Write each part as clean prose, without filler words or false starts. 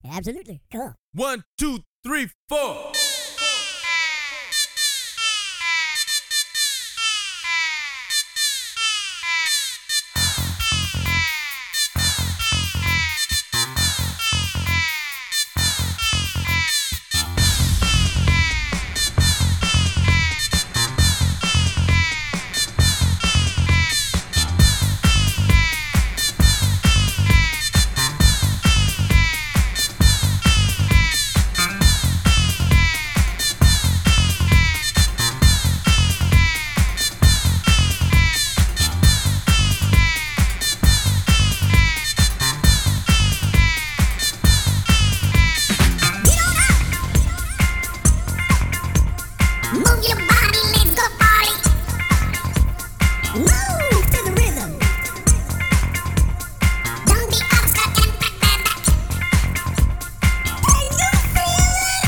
Absolutely. Cool. 1, 2, 3, 4. Move your body, let's go party. Move to the rhythm. Don't be upset and back, back, back. Can you feel it?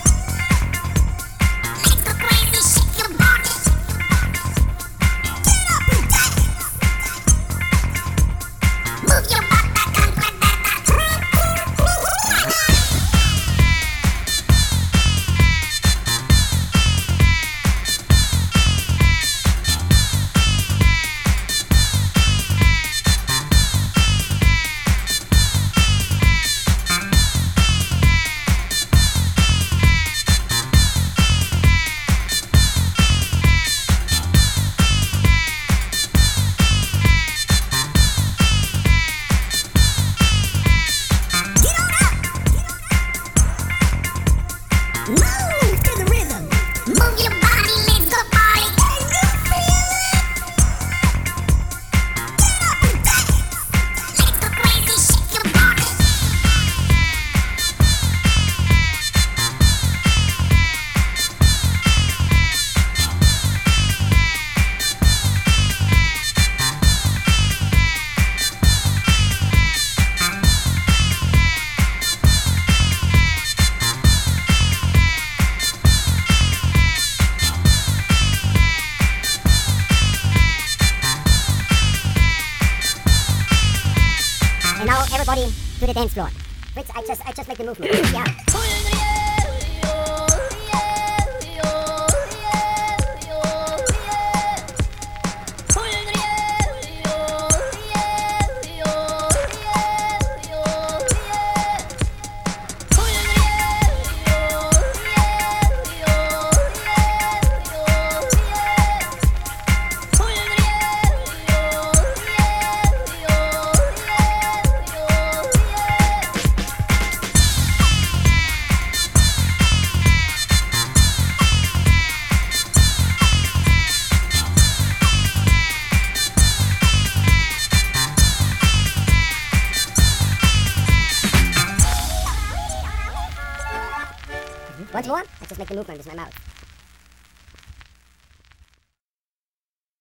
Let's go crazy, shake your body. Get up and dance. Move your butt back and back, back, back. Move to the rhythm. Move your body, let's go party. Can you feel it? Get up and dance. Let's go crazy, shake your body. And now everybody to the dance floor. Wait, I just make the movement. Yeah. Once more, I just make the movement with my mouth.